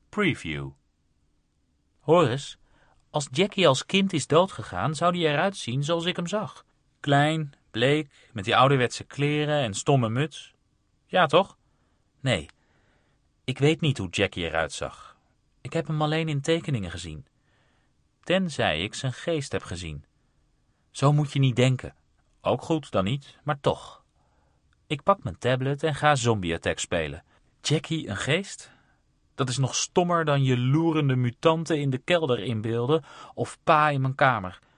Preview. Hoor eens, als Jackie als kind is doodgegaan, zou die eruit zien zoals ik hem zag. Klein, bleek, met die ouderwetse kleren en stomme muts. Ja, toch? Nee, ik weet niet hoe Jackie eruit zag. Ik heb hem alleen in tekeningen gezien. Tenzij ik zijn geest heb gezien. Zo moet je niet denken. Ook goed dan niet, maar toch. Ik pak mijn tablet en ga Zombie Attack spelen. Jackie een geest? Dat is nog stommer dan je loerende mutanten in de kelder inbeelden of pa in mijn kamer.